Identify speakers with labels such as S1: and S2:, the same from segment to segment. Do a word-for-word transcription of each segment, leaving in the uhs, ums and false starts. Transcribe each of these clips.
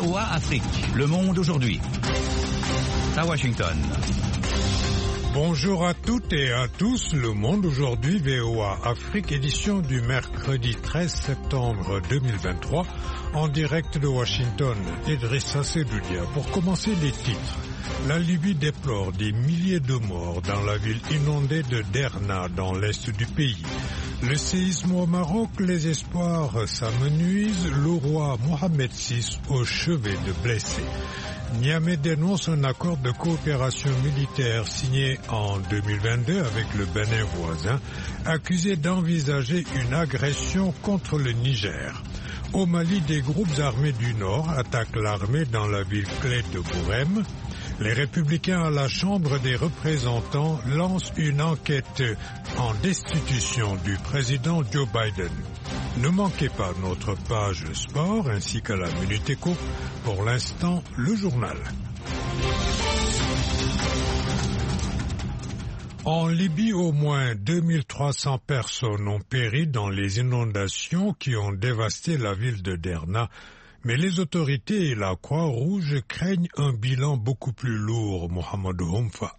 S1: O A Afrique, Le Monde aujourd'hui. À Washington.
S2: Bonjour à toutes et à tous, Le Monde aujourd'hui, V O A Afrique, édition du mercredi treize septembre deux mille vingt-trois, en direct de Washington. Idrissa Sedoudia. Pour commencer, les titres. La Libye déplore des milliers de morts dans la ville inondée de Derna, dans l'est du pays. Le séisme au Maroc, les espoirs s'amenuisent, le roi Mohamed six au chevet de blessés. Niamey dénonce un accord de coopération militaire signé en deux mille vingt-deux avec le Bénin voisin, accusé d'envisager une agression contre le Niger. Au Mali, des groupes armés du Nord attaquent l'armée dans la ville clé de Bourem. Les Républicains à la Chambre des représentants lancent une enquête en destitution du président Joe Biden. Ne manquez pas notre page sport ainsi qu'à la Minute Éco. Pour l'instant, le journal. En Libye, au moins deux mille trois cents personnes ont péri dans les inondations qui ont dévasté la ville de Derna. Mais les autorités et la Croix-Rouge craignent un bilan beaucoup plus lourd, Mohamed Houmfa.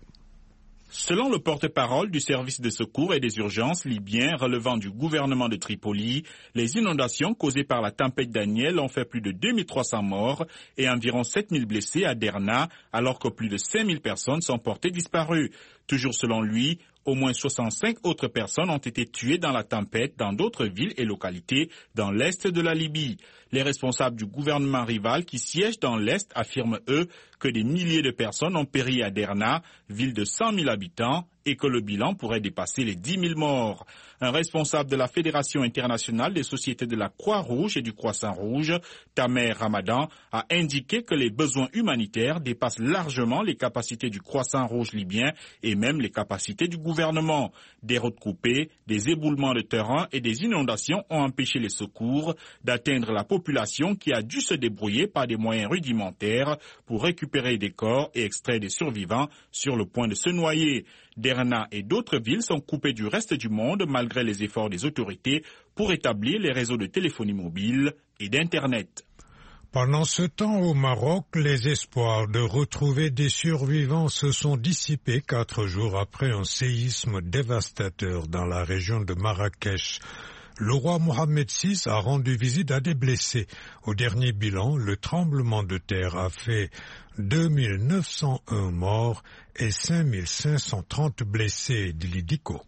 S3: Selon le porte-parole du service de secours et des urgences libyen relevant du gouvernement de Tripoli, les inondations causées par la tempête Daniel ont fait plus de deux mille trois cents morts et environ sept mille blessés à Derna, alors que plus de cinq mille personnes sont portées disparues. Toujours selon lui, au moins soixante-cinq autres personnes ont été tuées dans la tempête dans d'autres villes et localités dans l'est de la Libye. Les responsables du gouvernement rival qui siègent dans l'est affirment, eux, que des milliers de personnes ont péri à Derna, ville de cent mille habitants, et que le bilan pourrait dépasser les dix mille morts. Un responsable de la Fédération internationale des sociétés de la Croix-Rouge et du Croissant-Rouge, Tamer Ramadan, a indiqué que les besoins humanitaires dépassent largement les capacités du Croissant-Rouge libyen et même les capacités du gouvernement. Des routes coupées, des éboulements de terrain et des inondations ont empêché les secours d'atteindre la population qui a dû se débrouiller par des moyens rudimentaires pour récupérer des corps et extraire des survivants sur le point de se noyer. Derna et d'autres villes sont coupées du reste du monde malgré les efforts des autorités pour établir les réseaux de téléphonie mobile et d'Internet.
S2: Pendant ce temps, au Maroc, les espoirs de retrouver des survivants se sont dissipés quatre jours après un séisme dévastateur dans la région de Marrakech. Le roi Mohamed six a rendu visite à des blessés. Au dernier bilan, le tremblement de terre a fait deux mille neuf cent un morts et cinq mille cinq cent trente blessés, dit l'Idico.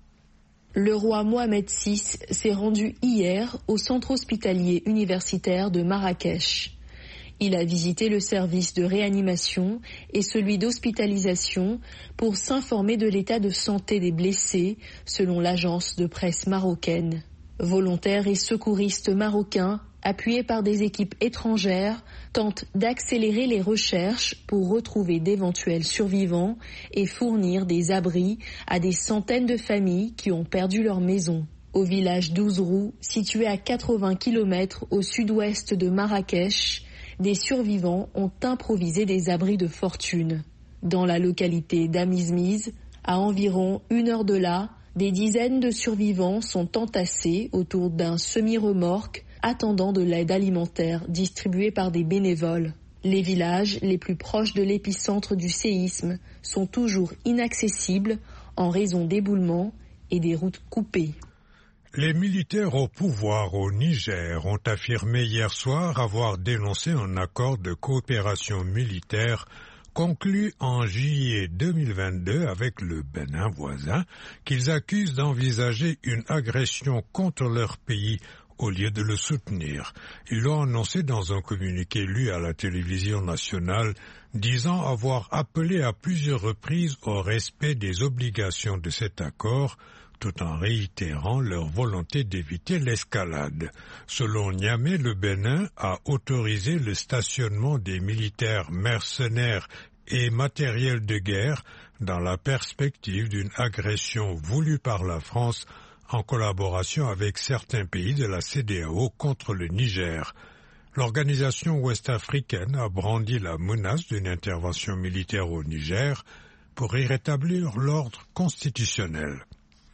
S4: Le roi Mohamed six s'est rendu hier au centre hospitalier universitaire de Marrakech. Il a visité le service de réanimation et celui d'hospitalisation pour s'informer de l'état de santé des blessés, selon l'agence de presse marocaine. Volontaires et secouristes marocains, appuyés par des équipes étrangères, tentent d'accélérer les recherches pour retrouver d'éventuels survivants et fournir des abris à des centaines de familles qui ont perdu leur maison. Au village d'Ouzrou, situé à quatre-vingts kilomètres au sud-ouest de Marrakech, des survivants ont improvisé des abris de fortune. Dans la localité d'Amizmiz, à environ une heure de là, des dizaines de survivants sont entassés autour d'un semi-remorque attendant de l'aide alimentaire distribuée par des bénévoles. Les villages les plus proches de l'épicentre du séisme sont toujours inaccessibles en raison d'éboulements et des routes coupées.
S2: Les militaires au pouvoir au Niger ont affirmé hier soir avoir dénoncé un accord de coopération militaire conclu en juillet deux mille vingt-deux avec le Bénin voisin, qu'ils accusent d'envisager une agression contre leur pays au lieu de le soutenir. Ils l'ont annoncé dans un communiqué lu à la télévision nationale, disant avoir appelé à plusieurs reprises au respect des obligations de cet accord, tout en réitérant leur volonté d'éviter l'escalade. Selon Niamey, le Bénin a autorisé le stationnement des militaires mercenaires et matériel de guerre dans la perspective d'une agression voulue par la France en collaboration avec certains pays de la C D A O contre le Niger. L'organisation ouest-africaine a brandi la menace d'une intervention militaire au Niger pour y rétablir l'ordre constitutionnel.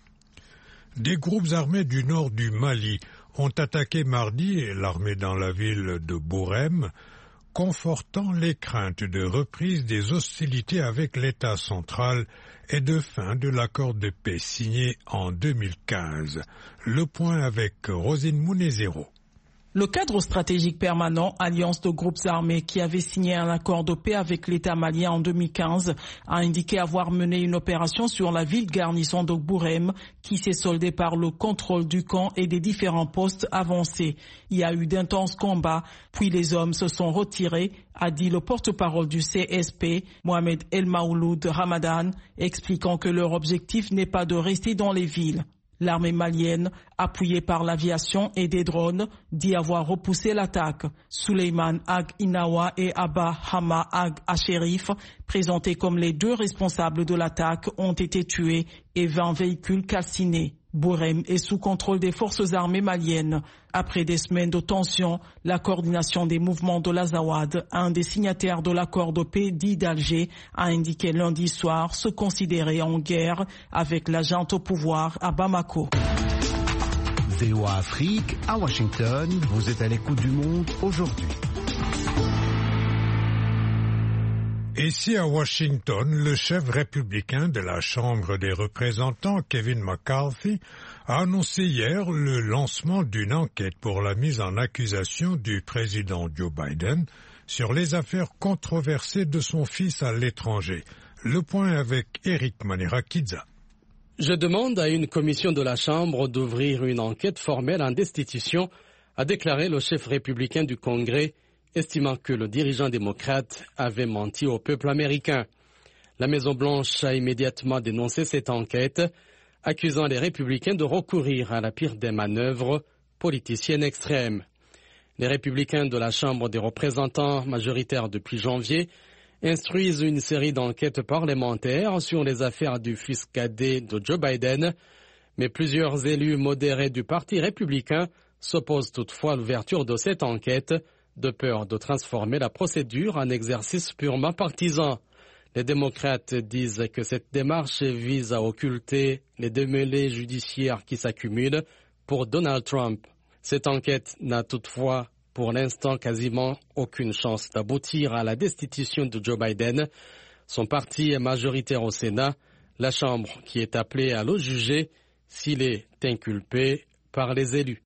S2: Des groupes armés du nord du Mali ont attaqué mardi l'armée dans la ville de Bourem, confortant les craintes de reprise des hostilités avec l'État central et de fin de l'accord de paix signé en deux mille quinze. Le point avec Rosine Mounezero.
S5: Le cadre stratégique permanent, alliance de groupes armés qui avait signé un accord de paix avec l'État malien en deux mille quinze, a indiqué avoir mené une opération sur la ville garnison de Bourem qui s'est soldée par le contrôle du camp et des différents postes avancés. Il y a eu d'intenses combats, puis les hommes se sont retirés, a dit le porte-parole du C S P, Mohamed El Maouloud Ramadan, expliquant que leur objectif n'est pas de rester dans les villes. L'armée malienne, appuyée par l'aviation et des drones, dit avoir repoussé l'attaque. Suleiman Ag Inawa et Abba Hama Ag Asherif, présentés comme les deux responsables de l'attaque, ont été tués et vingt véhicules calcinés. Bourem est sous contrôle des forces armées maliennes. Après des semaines de tension, la coordination des mouvements de l'Azawad, un des signataires de l'accord de paix dit d'Alger, a indiqué lundi soir se considérer en guerre avec la junte au pouvoir à Bamako.
S6: V O A Afrique, à Washington, vous êtes à l'écoute du monde aujourd'hui.
S2: Ici à Washington, le chef républicain de la Chambre des représentants, Kevin McCarthy, a annoncé hier le lancement d'une enquête pour la mise en accusation du président Joe Biden sur les affaires controversées de son fils à l'étranger. Le point avec Eric Manirakidza.
S7: Je demande à une commission de la Chambre d'ouvrir une enquête formelle en destitution, a déclaré le chef républicain du Congrès, estimant que le dirigeant démocrate avait menti au peuple américain. La Maison-Blanche a immédiatement dénoncé cette enquête, accusant les républicains de recourir à la pire des manœuvres politiciennes extrêmes. Les républicains de la Chambre des représentants, majoritaires depuis janvier, instruisent une série d'enquêtes parlementaires sur les affaires du fils cadet de Joe Biden, mais plusieurs élus modérés du Parti républicain s'opposent toutefois à l'ouverture de cette enquête, de peur de transformer la procédure en exercice purement partisan. Les démocrates disent que cette démarche vise à occulter les démêlés judiciaires qui s'accumulent pour Donald Trump. Cette enquête n'a toutefois pour l'instant quasiment aucune chance d'aboutir à la destitution de Joe Biden. Son parti est majoritaire au Sénat, la Chambre qui est appelée à le juger s'il est inculpé par les élus.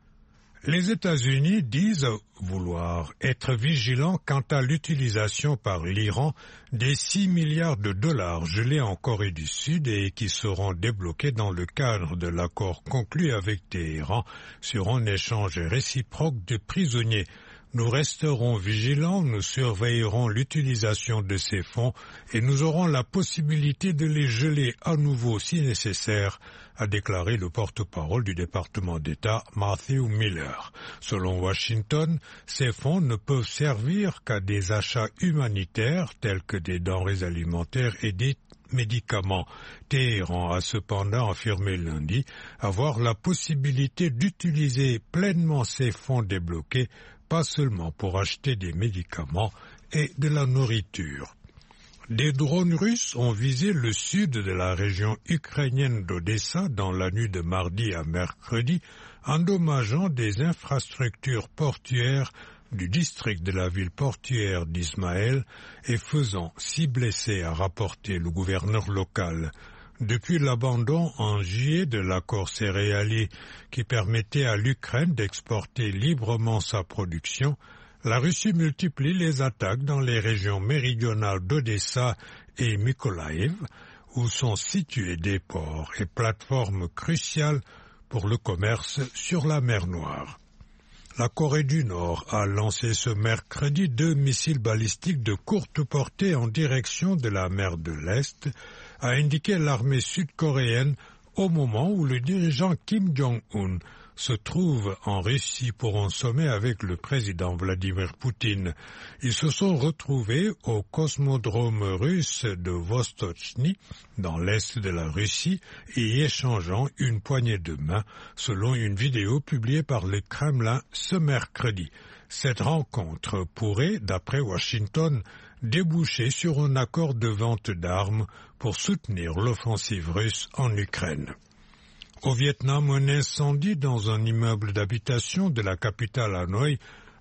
S2: Les États-Unis disent vouloir être vigilants quant à l'utilisation par l'Iran des six milliards de dollars gelés en Corée du Sud et qui seront débloqués dans le cadre de l'accord conclu avec Téhéran sur un échange réciproque de prisonniers. Nous resterons vigilants, nous surveillerons l'utilisation de ces fonds et nous aurons la possibilité de les geler à nouveau si nécessaire, a déclaré le porte-parole du département d'État Matthew Miller. Selon Washington, ces fonds ne peuvent servir qu'à des achats humanitaires tels que des denrées alimentaires et des médicaments. Téhéran a cependant affirmé lundi avoir la possibilité d'utiliser pleinement ces fonds débloqués, pas seulement pour acheter des médicaments et de la nourriture. Des drones russes ont visé le sud de la région ukrainienne d'Odessa dans la nuit de mardi à mercredi, endommageant des infrastructures portuaires du district de la ville portuaire d'Ismaël et faisant six blessés, a rapporté le gouverneur local. Depuis l'abandon en juillet de l'accord céréalier qui permettait à l'Ukraine d'exporter librement sa production, la Russie multiplie les attaques dans les régions méridionales d'Odessa et Mykolaïv, où sont situés des ports et plateformes cruciales pour le commerce sur la mer Noire. La Corée du Nord a lancé ce mercredi deux missiles balistiques de courte portée en direction de la mer de l'Est, a indiqué l'armée sud-coréenne au moment où le dirigeant Kim Jong-un se trouve en Russie pour un sommet avec le président Vladimir Poutine. Ils se sont retrouvés au cosmodrome russe de Vostochny, dans l'est de la Russie, et échangeant une poignée de main, selon une vidéo publiée par le Kremlin ce mercredi. Cette rencontre pourrait, d'après Washington, déboucher sur un accord de vente d'armes pour soutenir l'offensive russe en Ukraine. Au Vietnam, un incendie dans un immeuble d'habitation de la capitale Hanoï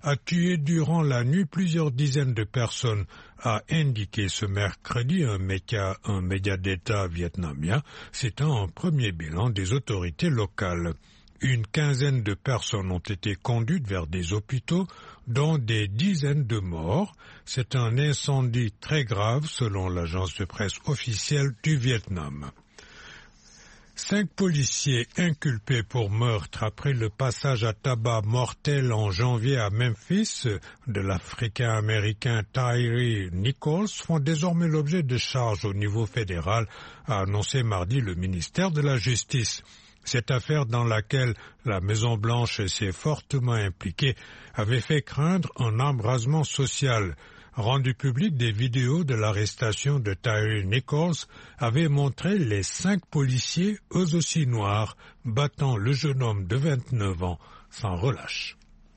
S2: a tué durant la nuit plusieurs dizaines de personnes, a indiqué ce mercredi un média, un média d'État vietnamien, citant un premier bilan des autorités locales. Une quinzaine de personnes ont été conduites vers des hôpitaux, dont des dizaines de morts. C'est un incendie très grave selon l'agence de presse officielle du Vietnam. Cinq policiers inculpés pour meurtre après le passage à tabac mortel en janvier à Memphis de l'Africain-Américain Tyree Nichols font désormais l'objet de charges au niveau fédéral, a annoncé mardi le ministère de la Justice. Cette affaire dans laquelle la Maison-Blanche s'est fortement impliquée avait fait craindre un embrasement social. Rendu public, des vidéos de l'arrestation de Tyree Nichols avaient montré les cinq policiers, eux aussi noirs, battant le jeune homme de vingt-neuf ans sans relâche.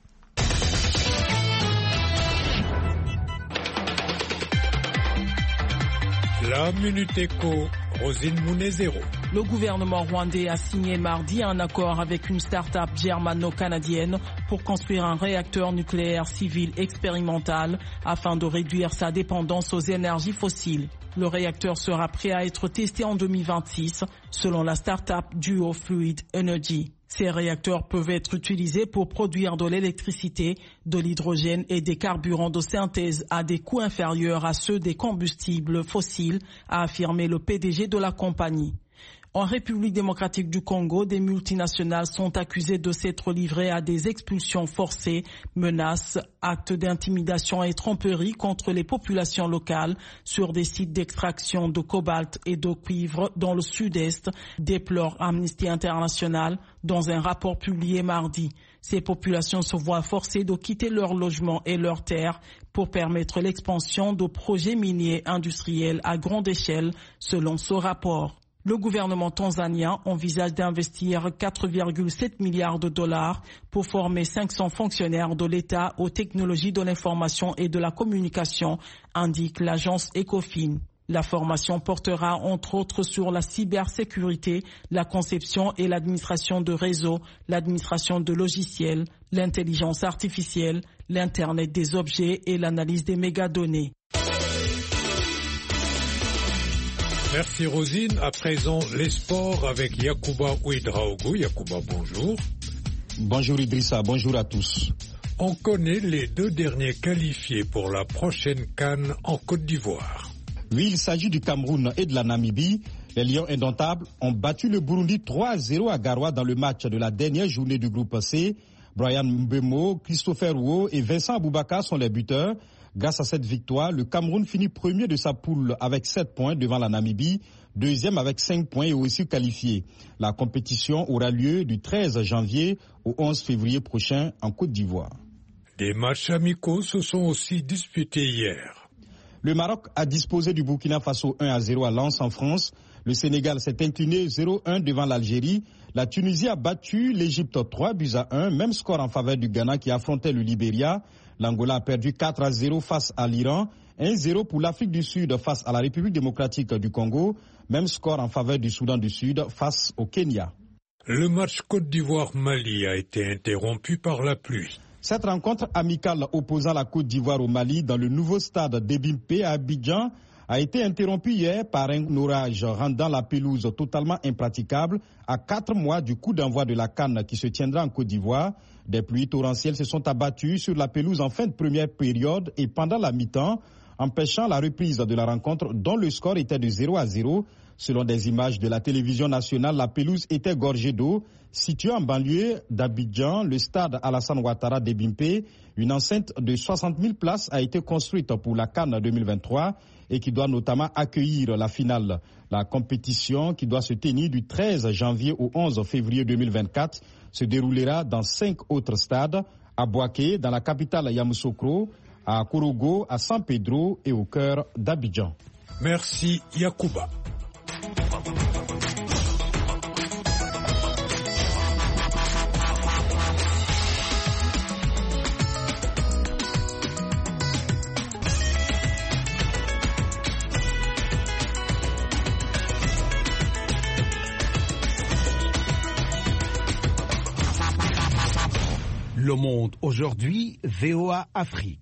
S2: La Minute Éco, Rosine Mounezero.
S5: Le gouvernement rwandais a signé mardi un accord avec une start-up germano-canadienne pour construire un réacteur nucléaire civil expérimental afin de réduire sa dépendance aux énergies fossiles. Le réacteur sera prêt à être testé en deux mille vingt-six, selon la start-up Duo Fluid Energy. Ces réacteurs peuvent être utilisés pour produire de l'électricité, de l'hydrogène et des carburants de synthèse à des coûts inférieurs à ceux des combustibles fossiles, a affirmé le P D G de la compagnie. En République démocratique du Congo, des multinationales sont accusées de s'être livrées à des expulsions forcées, menaces, actes d'intimidation et tromperies contre les populations locales sur des sites d'extraction de cobalt et de cuivre dans le sud-est, déplore Amnesty International dans un rapport publié mardi. Ces populations se voient forcées de quitter leurs logements et leurs terres pour permettre l'expansion de projets miniers industriels à grande échelle, selon ce rapport. Le gouvernement tanzanien envisage d'investir quatre virgule sept milliards de dollars pour former cinq cents fonctionnaires de l'État aux technologies de l'information et de la communication, indique l'agence Ecofin. La formation portera entre autres sur la cybersécurité, la conception et l'administration de réseaux, l'administration de logiciels, l'intelligence artificielle, l'Internet des objets et l'analyse des mégadonnées.
S2: Merci Rosine. À présent, les sports avec Yacouba Ouedraogo. Yacouba, bonjour.
S8: Bonjour Idrissa, bonjour à tous.
S2: On connaît les deux derniers qualifiés pour la prochaine CAN en Côte d'Ivoire.
S8: Oui, il s'agit du Cameroun et de la Namibie. Les Lions indomptables ont battu le Burundi trois à zéro à Garoua dans le match de la dernière journée du groupe C. Brian Mbemo, Christopher Ouo et Vincent Aboubakar sont les buteurs. Grâce à cette victoire, le Cameroun finit premier de sa poule avec sept points devant la Namibie, deuxième avec cinq points et aussi qualifié. La compétition aura lieu du treize janvier au onze février prochain en Côte d'Ivoire.
S2: Des matchs amicaux se sont aussi disputés hier.
S8: Le Maroc a disposé du Burkina Faso un à zéro à Lens en France. Le Sénégal s'est incliné zéro un devant l'Algérie. La Tunisie a battu l'Égypte trois buts à un, même score en faveur du Ghana qui affrontait le Libéria. L'Angola a perdu quatre à zéro face à l'Iran, un zéro pour l'Afrique du Sud face à la République démocratique du Congo, même score en faveur du Soudan du Sud face au Kenya.
S2: Le match Côte d'Ivoire-Mali a été interrompu par la pluie.
S8: Cette rencontre amicale opposant la Côte d'Ivoire au Mali dans le nouveau stade d'Ebimpe à Abidjan a été interrompue hier par un orage rendant la pelouse totalement impraticable à quatre mois du coup d'envoi de la CAN qui se tiendra en Côte d'Ivoire. Des pluies torrentielles se sont abattues sur la pelouse en fin de première période et pendant la mi-temps, empêchant la reprise de la rencontre dont le score était de zéro à zéro. Selon des images de la télévision nationale, la pelouse était gorgée d'eau. Située en banlieue d'Abidjan, le stade Alassane Ouattara d'Ebimpe, une enceinte de soixante mille places a été construite pour la CAN deux mille vingt-trois et qui doit notamment accueillir la finale. La compétition, qui doit se tenir du treize janvier au onze février deux mille vingt-quatre, se déroulera dans cinq autres stades, à Bouaké, dans la capitale Yamoussoukro, à Korogo, à San Pedro et au cœur d'Abidjan.
S2: Merci Yacouba.
S6: Le Monde aujourd'hui, V O A Afrique.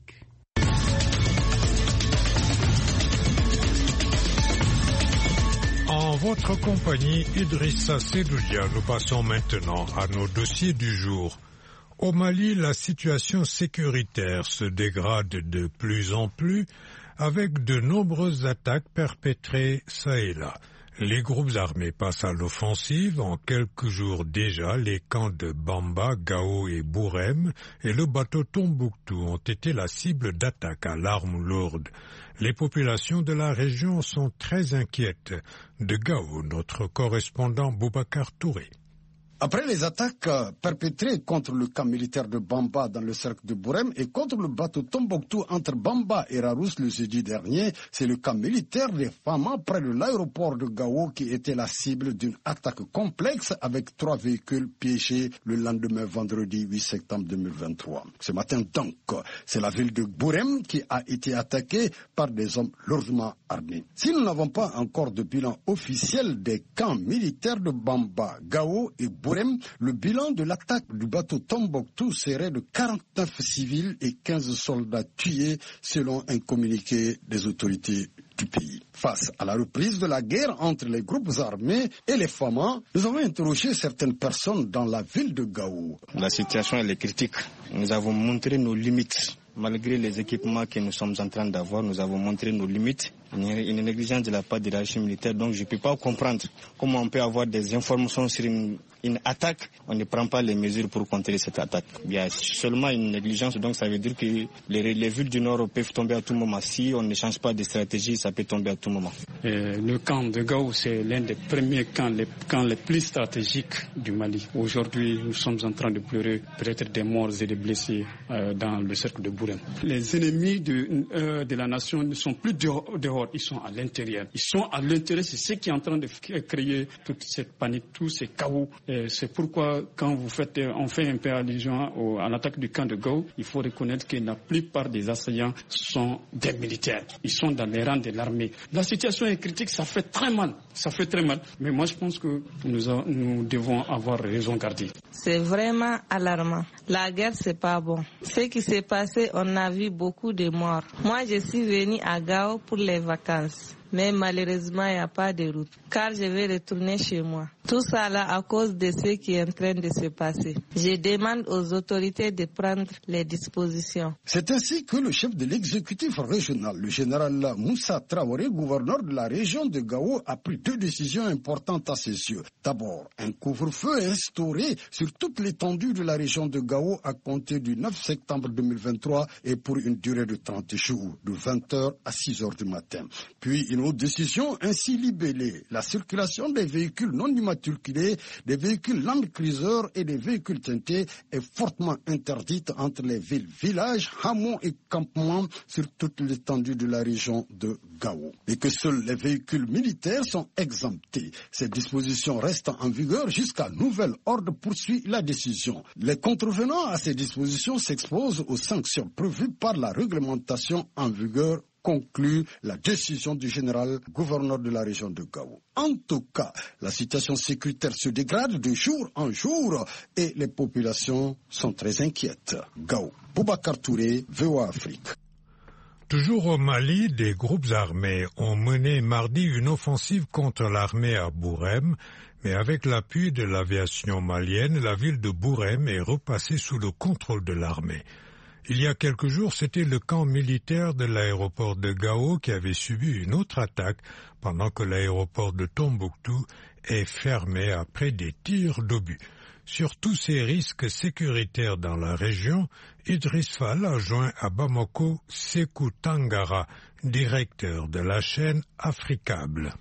S2: En votre compagnie, Idrissa Sedoudia, nous passons maintenant à nos dossiers du jour. Au Mali, la situation sécuritaire se dégrade de plus en plus avec de nombreuses attaques perpétrées ça et là. Les groupes armés passent à l'offensive. En quelques jours déjà, les camps de Bamba, Gao et Bourem et le bateau Tombouctou ont été la cible d'attaques à l'arme lourde. Les populations de la région sont très inquiètes. De Gao, notre correspondant Boubacar Touré.
S9: Après les attaques perpétrées contre le camp militaire de Bamba dans le cercle de Bourem et contre le bateau Tombouctou entre Bamba et Rarousse le jeudi dernier, c'est le camp militaire des Fama près de l'aéroport de Gao qui était la cible d'une attaque complexe avec trois véhicules piégés le lendemain vendredi huit septembre deux mille vingt-trois. Ce matin donc, c'est la ville de Bourem qui a été attaquée par des hommes lourdement armés. Si nous n'avons pas encore de bilan officiel des camps militaires de Bamba, Gao et Bourem, le bilan de l'attaque du bateau Tombouctou serait de quarante-neuf civils et quinze soldats tués selon un communiqué des autorités du pays. Face à la reprise de la guerre entre les groupes armés et les Fama, nous avons interrogé certaines personnes dans la ville de Gao.
S10: La situation elle est critique. Nous avons montré nos limites. Malgré les équipements que nous sommes en train d'avoir, nous avons montré nos limites. Une négligence de la part de la hiérarchie militaire, donc je ne peux pas comprendre comment on peut avoir des informations sur une, une attaque, on ne prend pas les mesures pour contrer cette attaque. Il y a seulement une négligence, donc ça veut dire que les, les villes du Nord peuvent tomber à tout moment. Si on ne change pas de stratégie, ça peut tomber à tout moment.
S11: Et le camp de Gao, c'est l'un des premiers camps les, camps les plus stratégiques du Mali. Aujourd'hui, nous sommes en train de pleurer peut-être des morts et des blessés euh, dans le cercle de Bourem. Les ennemis de, euh, de la nation ne sont plus dehors, dehors. Ils sont à l'intérieur. Ils sont à l'intérieur, c'est ce qui est en train de créer toute cette panique, tous ces chaos. Et c'est pourquoi quand vous faites, on fait un peu allusion au, à l'attaque du camp de Gao, il faut reconnaître que la plupart des assaillants sont des militaires. Ils sont dans les rangs de l'armée. La situation est critique, ça fait très mal. Ça fait très mal. Mais moi, je pense que nous, a, nous devons avoir raison garder.
S12: C'est vraiment alarmant. La guerre, c'est pas bon. Ce qui s'est passé, on a vu beaucoup de morts. Moi, je suis venue à Gao pour les vacances. Mais malheureusement, il n'y a pas de route, car je vais retourner chez moi. Tout ça là à cause de ce qui est en train de se passer. Je demande aux autorités de prendre les dispositions.
S9: C'est ainsi que le chef de l'exécutif régional, le général Moussa Traoré, gouverneur de la région de Gao, a pris deux décisions importantes à ses yeux. D'abord, un couvre-feu est instauré sur toute l'étendue de la région de Gao à compter du neuf septembre deux mille vingt-trois et pour une durée de trente jours, de vingt heures à six heures du matin. Puis une autre décision ainsi libellée. La circulation des véhicules non immatriculés, des véhicules Land Cruiser et des véhicules teintés est fortement interdite entre les villes, villages, hameaux et campements sur toute l'étendue de la région de Gao. Et que seuls les véhicules militaires sont exemptés. Ces dispositions restent en vigueur jusqu'à nouvel ordre, poursuit la décision. Les contrevenants à ces dispositions s'exposent aux sanctions prévues par la réglementation en vigueur, conclut la décision du général gouverneur de la région de Gao. En tout cas, la situation sécuritaire se dégrade de jour en jour et les populations sont très inquiètes. Gao, Boubacar Touré, V O A Afrique.
S2: Toujours au Mali, des groupes armés ont mené mardi une offensive contre l'armée à Bourem, mais avec l'appui de l'aviation malienne, la ville de Bourem est repassée sous le contrôle de l'armée. Il y a quelques jours, c'était le camp militaire de l'aéroport de Gao qui avait subi une autre attaque pendant que l'aéroport de Tombouctou est fermé après des tirs d'obus. Sur tous ces risques sécuritaires dans la région, Idriss Fall a joint à Bamako Sekou Tangara, directeur de la chaîne Africable.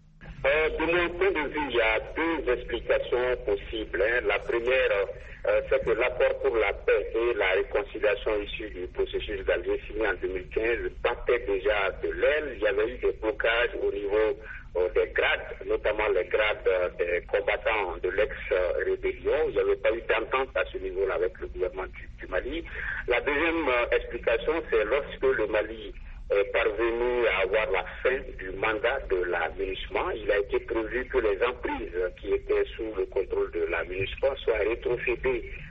S13: Euh, de mon point de vue, il y a deux explications possibles. Hein. La première, euh, c'est que l'accord pour la paix et la réconciliation issue du processus d'Alger signé en deux mille quinze partait déjà de l'aile. Il y avait eu des blocages au niveau euh, des grades, notamment les grades euh, des combattants de l'ex-rébellion. Il n'y avait pas eu d'entente à ce niveau-là avec le gouvernement du, du Mali. La deuxième euh, explication, c'est lorsque le Mali est parvenu à avoir la fin du mandat de la MINUSMA. Il a été prévu que les emprises qui étaient sous le contrôle de la MINUSMA soient rétrocédées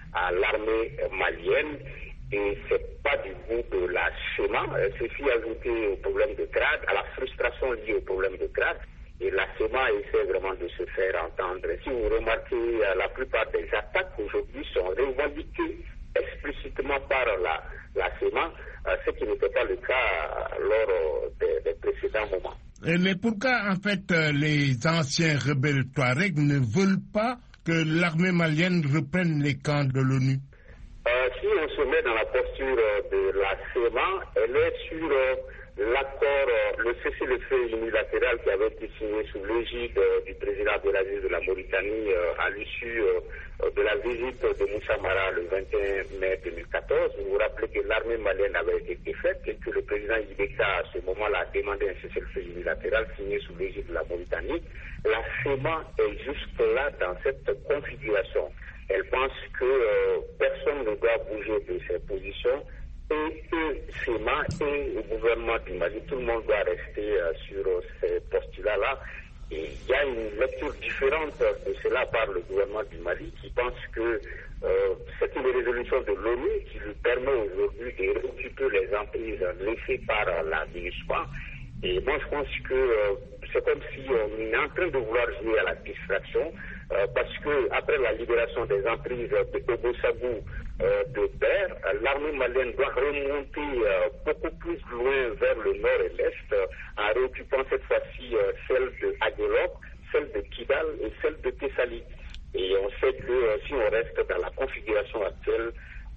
S13: à l'armée malienne. Et c'est pas du goût de la SEMA. Ceci ajouté au problème de grade, à la frustration liée au problème de grade. Et la SEMA essaie vraiment de se faire entendre. Si vous remarquez, la plupart des attaques aujourd'hui sont revendiquées explicitement par la, la SEMA, ce qui n'était pas le cas lors des, des précédents moments.
S14: Mais pourquoi, en fait, les anciens rebelles Touaregs ne veulent pas que l'armée malienne reprenne les camps de l'ONU?
S13: Euh, si on se met dans la posture de la SEMA, elle est sur euh, l'accord, euh, le cessez-le-feu unilatéral qui avait été signé sous l'égide euh, du président Abdelaziz de la Mauritanie euh, à l'issue euh, de la visite de Moussa Mara le vingt et un mai deux mille quatorze. Vous vous rappelez que l'armée malienne avait été défaite et que le président Ibeka à ce moment-là a demandé un cessez-le-feu unilatéral signé sous l'égide de la Mauritanie. La SEMA est juste là dans cette configuration. Elle pense que euh, personne ne doit bouger de ses positions et que SEMA et le gouvernement du Mali, tout le monde doit rester euh, sur euh, ces postulats-là. Et il y a une lecture différente de cela par le gouvernement du Mali qui pense que euh, c'est une résolution de l'ONU qui lui permet aujourd'hui de récupérer les emprises laissées par la MINUSMA. Et moi, je pense que euh, c'est comme si on est en train de vouloir jouer à la distraction. Euh, parce que après la libération des emprises de Ogo-Sagou euh, de Ber, l'armée malienne doit remonter euh, beaucoup plus loin vers le nord et l'est, euh, en réoccupant cette fois-ci euh, celle de Aguelok, celle de Kidal et celle de Tessali. Et on sait que euh, si on reste dans la configuration actuelle,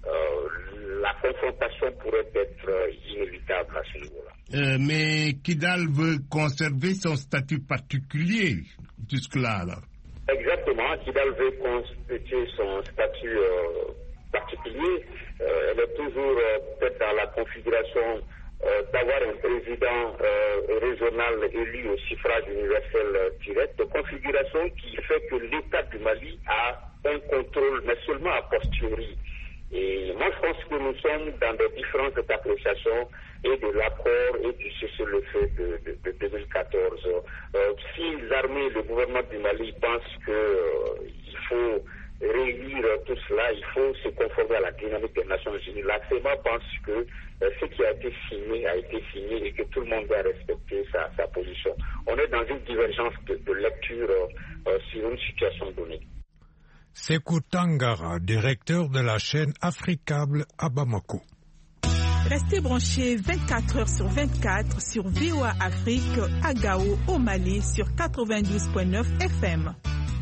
S13: euh, la confrontation pourrait être euh, inévitable à ce niveau-là.
S14: Euh, mais Kidal veut conserver son statut particulier jusque-là, alors.
S13: Exactement, Kidal veut constituer son statut euh, particulier. Euh, elle est toujours euh, peut-être dans la configuration euh, d'avoir un président euh, régional élu au suffrage universel euh, direct, configuration qui fait que l'État du Mali a un contrôle, mais seulement a posteriori. Et moi, je pense que nous sommes dans des différences d'appréciation et de l'accord et du cessez-le-feu de, de, de deux mille quatorze. Euh, si l'armée, le gouvernement du Mali pense qu'il euh, faut réunir tout cela, il faut se conformer à la dynamique des Nations Unies. La SEMA pense que euh, ce qui a été signé a été signé et que tout le monde doit respecter sa, sa position. On est dans une divergence de, de lecture euh, sur une situation donnée.
S2: Sékou Tangara, directeur de la chaîne Africable à Bamako.
S15: Restez branchés vingt-quatre heures sur vingt-quatre sur V O A Afrique à Gao au Mali sur quatre-vingt-douze virgule neuf F M.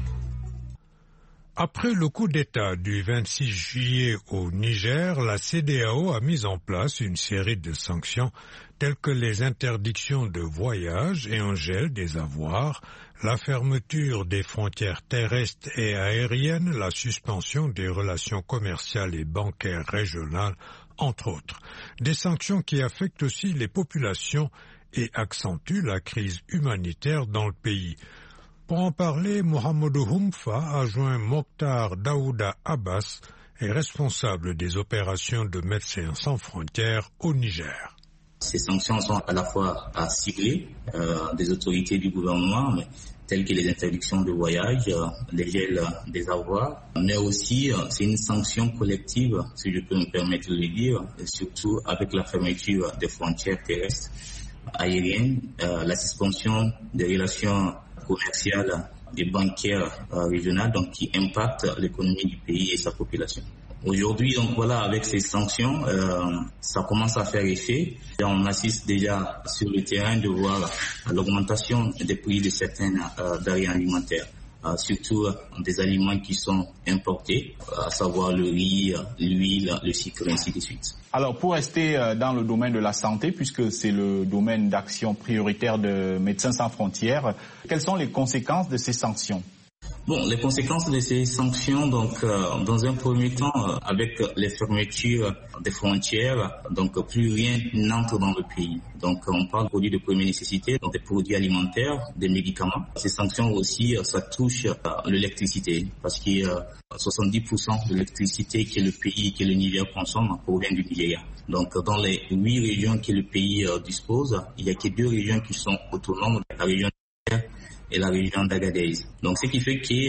S2: Après le coup d'État du vingt-six juillet au Niger, la C E D E A O a mis en place une série de sanctions telles que les interdictions de voyage et un gel des avoirs, la fermeture des frontières terrestres et aériennes, la suspension des relations commerciales et bancaires régionales, entre autres. Des sanctions qui affectent aussi les populations et accentuent la crise humanitaire dans le pays. Pour en parler, Mohamedou Houmfa a joint Mokhtar Daouda Abbas, est responsable des opérations de Médecins sans frontières au Niger.
S16: Ces sanctions sont à la fois à cibler euh, des autorités du gouvernement, mais, telles que les interdictions de voyage, euh, les gels des avoirs, mais aussi euh, c'est une sanction collective, si je peux me permettre de le dire, et surtout avec la fermeture des frontières terrestres, aériennes, euh, la suspension des relations commerciales et bancaires euh, régionales, donc qui impactent l'économie du pays et sa population. Aujourd'hui, donc voilà, avec ces sanctions, euh, ça commence à faire effet. Et on assiste déjà sur le terrain de voir l'augmentation des prix de certaines euh, denrées alimentaires, euh, surtout euh, des aliments qui sont importés, euh, à savoir le riz, l'huile, le sucre, et ainsi de suite.
S17: Alors, pour rester euh, dans le domaine de la santé, puisque c'est le domaine d'action prioritaire de Médecins sans frontières, quelles sont les conséquences de ces sanctions ?
S16: Bon, les conséquences de ces sanctions, donc, euh, dans un premier temps, euh, avec les fermetures des frontières, donc plus rien n'entre dans le pays. Donc, on parle de produits de première nécessité, donc des produits alimentaires, des médicaments. Ces sanctions aussi, euh, ça touche euh, l'électricité, parce que euh, soixante-dix pour cent de l'électricité que le pays, que le Niger consomme, provient du Nigeria. Donc, dans les huit régions que le pays euh, dispose, il n'y a que deux régions qui sont autonomes, la région et la région d'Agadez. Donc, ce qui fait que euh,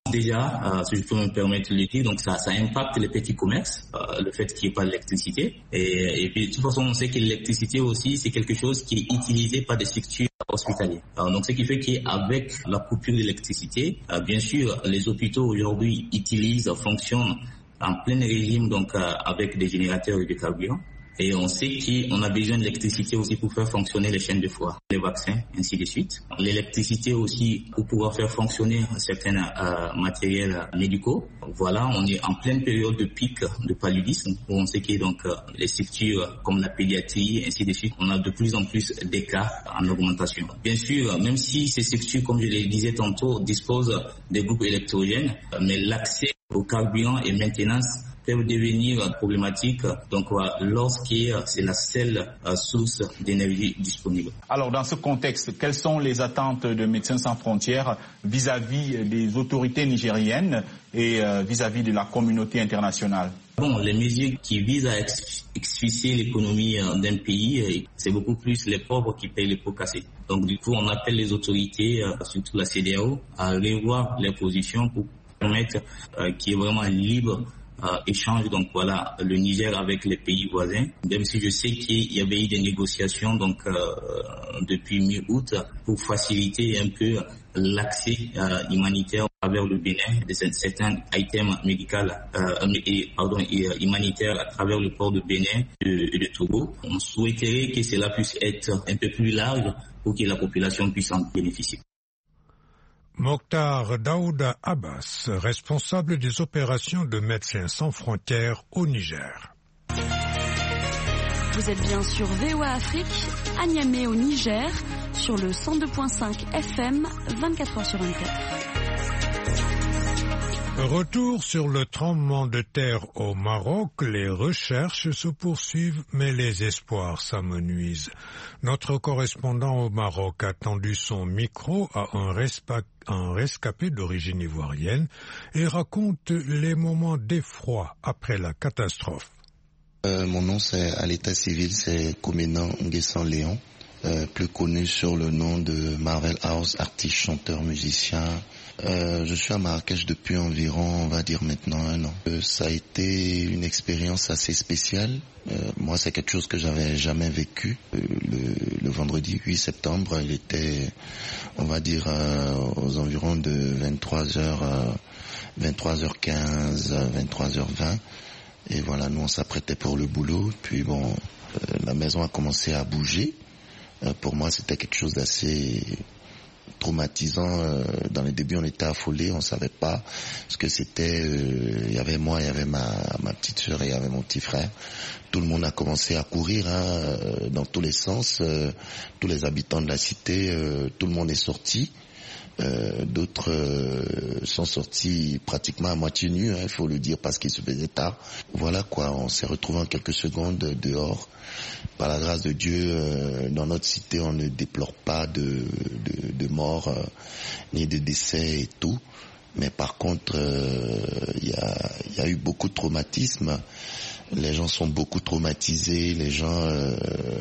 S16: Déjà, euh, si je peux me permettre de le dire, donc ça, ça impacte les petits commerces, euh, le fait qu'il n'y ait pas d'électricité. Et, et puis de toute façon, on sait que l'électricité aussi, c'est quelque chose qui est utilisé par des structures hospitalières. Alors, donc ce qui fait qu'avec la coupure d'électricité, euh, bien sûr, les hôpitaux aujourd'hui utilisent, fonctionnent en plein régime, donc euh, avec des générateurs et des carburants. Et on sait qu'on a besoin d'électricité aussi pour faire fonctionner les chaînes de froid, les vaccins, ainsi de suite. L'électricité aussi pour pouvoir faire fonctionner certains euh, matériels médicaux. Voilà, on est en pleine période de pic de paludisme, où on sait que donc euh, les structures comme la pédiatrie, ainsi de suite, on a de plus en plus des cas en augmentation. Bien sûr, même si ces structures, comme je le disais tantôt, disposent des groupes électrogènes, mais l'accès au carburant et maintenance peuvent devenir problématiques donc lorsque c'est la seule source d'énergie disponible.
S17: Alors dans ce contexte, quelles sont les attentes de Médecins sans frontières vis-à-vis des autorités nigériennes et vis-à-vis de la communauté internationale?
S16: Bon, les mesures qui visent à asphyxier l'économie d'un pays, c'est beaucoup plus les pauvres qui payent les pots cassés. Donc du coup, on appelle les autorités, surtout la C E D E A O, à revoir leurs positions pour permettre qu'il y ait vraiment libre Euh, échange donc voilà le Niger avec les pays voisins, même si je sais qu'il y avait eu des négociations donc euh, depuis mi-août pour faciliter un peu l'accès euh, humanitaire à travers le Bénin de certains items médicaux euh, et, pardon, et, euh, humanitaires à travers le port de Bénin et de, de Togo. On souhaiterait que cela puisse être un peu plus large pour que la population puisse en bénéficier.
S2: Mokhtar Daouda Abbas, responsable des opérations de Médecins sans frontières au Niger.
S18: Vous êtes bien sur V O A Afrique, à Niamey au Niger, sur le cent deux virgule cinq F M, vingt-quatre heures sur vingt-quatre.
S2: Retour sur le tremblement de terre au Maroc, les recherches se poursuivent, mais les espoirs s'amenuisent. Notre correspondant au Maroc a tendu son micro à un, respa- un rescapé d'origine ivoirienne et raconte les moments d'effroi après la catastrophe.
S19: Euh, mon nom c'est à l'état civil, c'est Koménan Nguessan Léon, euh, plus connu sur le nom de Marvel House, artiste, chanteur, musicien. Euh, je suis à Marrakech depuis environ, on va dire maintenant un an. Euh, ça a été une expérience assez spéciale. Euh, moi, c'est quelque chose que j'avais jamais vécu. Euh, le, le vendredi huit septembre, il était, on va dire, euh, aux environs de vingt-trois heures, euh, vingt-trois heures quinze, vingt-trois heures vingt. Et voilà, nous on s'apprêtait pour le boulot. Puis bon, euh, la maison a commencé à bouger. Euh, pour moi, c'était quelque chose d'assez traumatisant. Euh, dans les débuts, on était affolés, on savait pas ce que c'était. Euh, il y avait moi, il y avait ma, ma petite sœur et il y avait mon petit frère. Tout le monde a commencé à courir hein, euh, dans tous les sens. Euh, tous les habitants de la cité, euh, tout le monde est sorti. Euh, d'autres euh, sont sortis pratiquement à moitié nus, il hein, faut le dire, parce qu'il se faisait tard. Voilà quoi, on s'est retrouvés en quelques secondes dehors. Par la grâce de Dieu, euh, dans notre cité, on ne déplore pas de, de, de morts, euh, ni de décès et tout. Mais par contre, il euh, y, a, y a eu beaucoup de traumatisme. Les gens sont beaucoup traumatisés. Les gens, euh,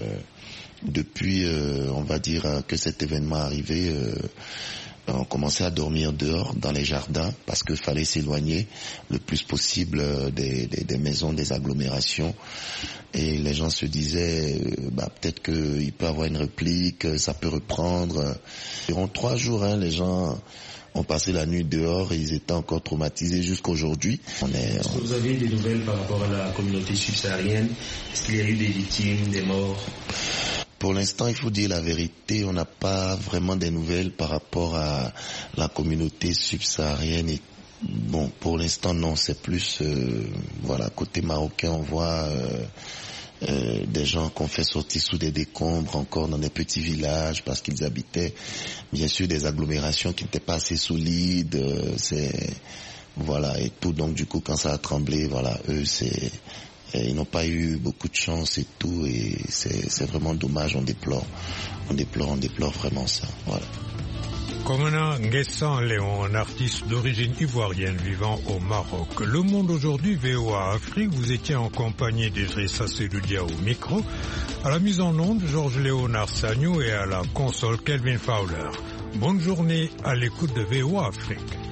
S19: depuis, euh, on va dire, que cet événement est arrivé, euh, on commençait à dormir dehors, dans les jardins, parce qu'il fallait s'éloigner le plus possible des, des, des maisons, des agglomérations. Et les gens se disaient, bah, peut-être qu'il peut y avoir une réplique, ça peut reprendre. Durant trois jours, hein, les gens ont passé la nuit dehors et ils étaient encore traumatisés jusqu'à aujourd'hui. On est,
S20: Est-ce que vous avez des nouvelles par rapport à la communauté subsaharienne? Est-ce qu'il y a eu des victimes, des morts?
S19: Pour l'instant, il faut dire la vérité, on n'a pas vraiment des nouvelles par rapport à la communauté subsaharienne. Et bon, pour l'instant, non, c'est plus, euh, voilà, côté marocain, on voit euh, euh, des gens qu'on fait sortir sous des décombres, encore dans des petits villages, parce qu'ils habitaient, bien sûr, des agglomérations qui n'étaient pas assez solides. Euh, c'est voilà et tout. Donc du coup, quand ça a tremblé, voilà, eux, c'est Et ils n'ont pas eu beaucoup de chance et tout, et c'est, c'est vraiment dommage, on déplore, on déplore, on déplore vraiment ça, voilà.
S2: Koménan Nguessan Léon, un artiste d'origine ivoirienne vivant au Maroc. Le Monde aujourd'hui, V O A Afrique, vous étiez en compagnie d'Idrissa Seloudia au micro, à la mise en onde, Georges Léonard Sagnou et à la console, Kelvin Fowler. Bonne journée à l'écoute de V O A Afrique.